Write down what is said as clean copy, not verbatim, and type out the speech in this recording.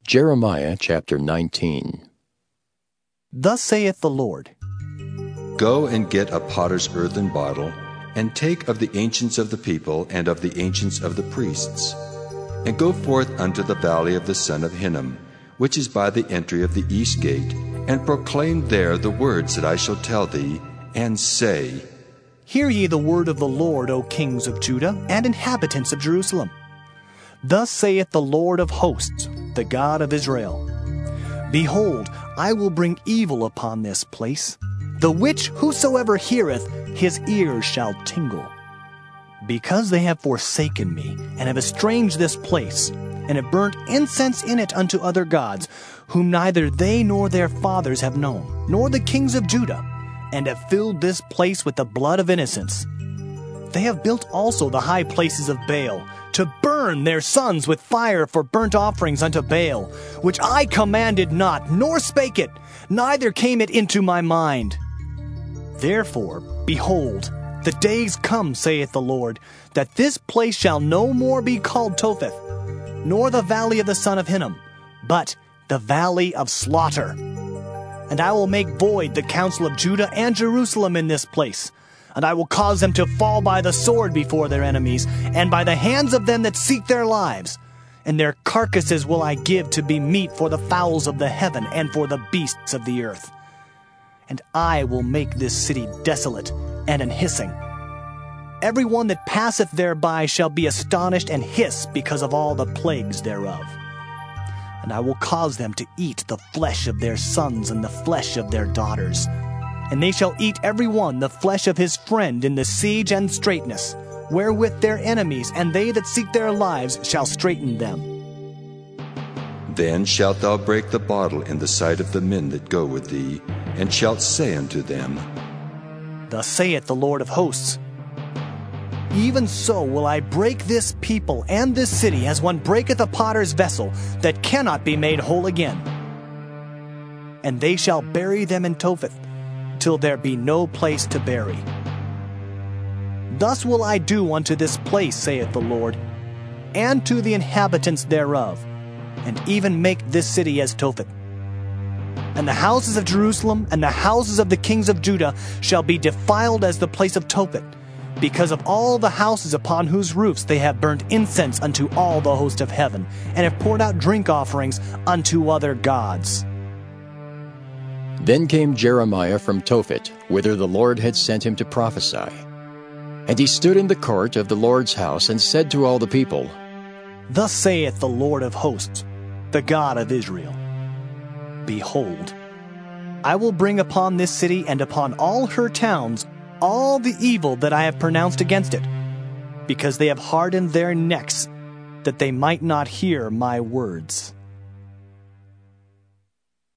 Jeremiah chapter 19. Thus saith the Lord, Go and get a potter's earthen bottle, and take of the ancients of the people and of the ancients of the priests, and go forth unto the valley of the son of Hinnom, which is by the entry of the east gate, and proclaim there the words that I shall tell thee, and say, Hear ye the word of the Lord, O kings of Judah, and inhabitants of Jerusalem. Thus saith the Lord of hosts, the God of Israel, Behold, I will bring evil upon this place, the which whosoever heareth, his ears shall tingle. Because they have forsaken me, and have estranged this place, and have burnt incense in it unto other gods, whom neither they nor their fathers have known, nor the kings of Judah, and have filled this place with the blood of innocents. They have built also the high places of Baal, to burn their sons with fire for burnt offerings unto Baal, which I commanded not, nor spake it, neither came it into my mind. Therefore, behold, the days come, saith the Lord, that this place shall no more be called Topheth, nor the valley of the son of Hinnom, but the valley of slaughter. And I will make void the counsel of Judah and Jerusalem in this place, and I will cause them to fall by the sword before their enemies, and by the hands of them that seek their lives. And their carcasses will I give to be meat for the fowls of the heaven and for the beasts of the earth. And I will make this city desolate and an hissing. Every one that passeth thereby shall be astonished and hiss because of all the plagues thereof. And I will cause them to eat the flesh of their sons and the flesh of their daughters. And they shall eat every one the flesh of his friend in the siege and straitness, wherewith their enemies and they that seek their lives shall straiten them. Then shalt thou break the bottle in the sight of the men that go with thee, and shalt say unto them, Thus saith the Lord of hosts, Even so will I break this people and this city as one breaketh a potter's vessel that cannot be made whole again. And they shall bury them in Topheth, till there be no place to bury. Thus will I do unto this place, saith the Lord, and to the inhabitants thereof, and even make this city as Topheth. And the houses of Jerusalem and the houses of the kings of Judah shall be defiled as the place of Topheth, because of all the houses upon whose roofs they have burnt incense unto all the host of heaven, and have poured out drink offerings unto other gods. Then came Jeremiah from Tophet, whither the Lord had sent him to prophesy. And he stood in the court of the Lord's house, and said to all the people, Thus saith the Lord of hosts, the God of Israel, Behold, I will bring upon this city and upon all her towns all the evil that I have pronounced against it, because they have hardened their necks, that they might not hear my words.